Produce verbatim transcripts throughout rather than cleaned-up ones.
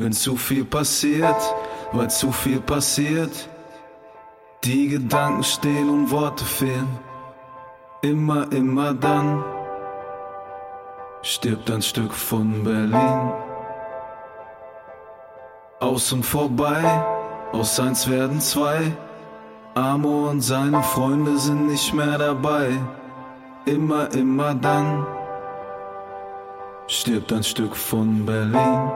Wenn zu viel passiert, weil zu viel passiert, die Gedanken stehen und Worte fehlen. Immer, immer dann stirbt ein Stück von Berlin. Aus und vorbei, aus eins werden zwei. Amor und seine Freunde sind nicht mehr dabei. Immer, immer dann stirbt ein Stück von Berlin.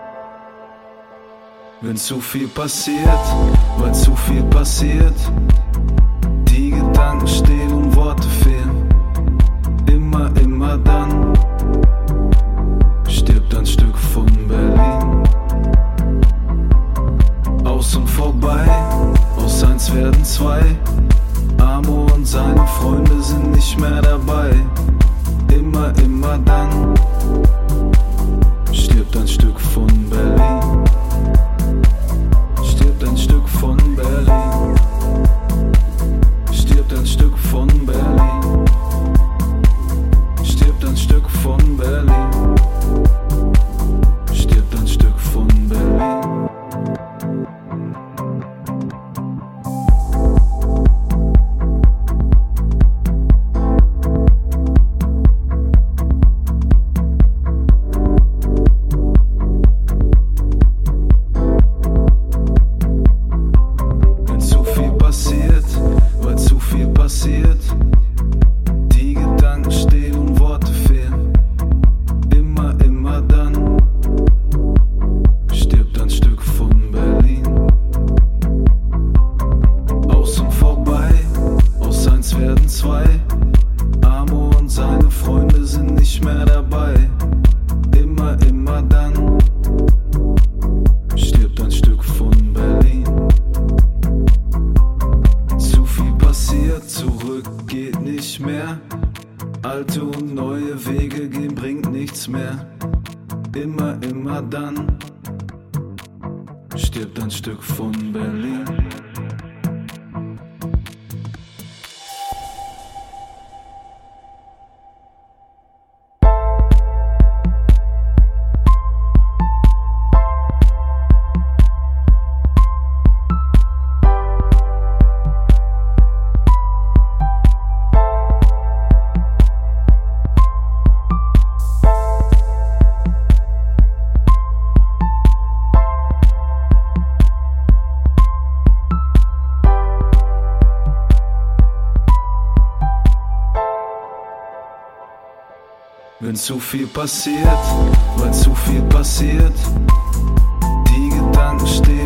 Wenn zu viel passiert, weil zu viel passiert, die Gedanken stehen und Worte fehlen. Immer, immer dann stirbt ein Stück von Berlin. Aus und vorbei, aus eins werden zwei. Amor und seine Freunde sind nicht mehr dabei. Immer, immer dann stirbt ein Stück von Berlin. Stirbt ein Stück von Berlin. Stirbt ein Stück von Berlin. Stirbt ein Stück von Berlin. Stirbt ein Stück von Berlin. Die Gedanken stehen und Worte fehlen. Immer, immer dann stirbt ein Stück von Berlin. Aus und vorbei, aus eins werden zwei. Amor und seine Freunde sind nicht mehr dabei. Immer, immer dann stirbt ein Stück von Berlin. Zu viel passiert, zurück geht nicht mehr. Alte und neue Wege gehen bringt nichts mehr. Immer, immer dann stirbt ein Stück von Berlin. Wenn zu viel passiert, weil zu viel passiert, die Gedanken stehen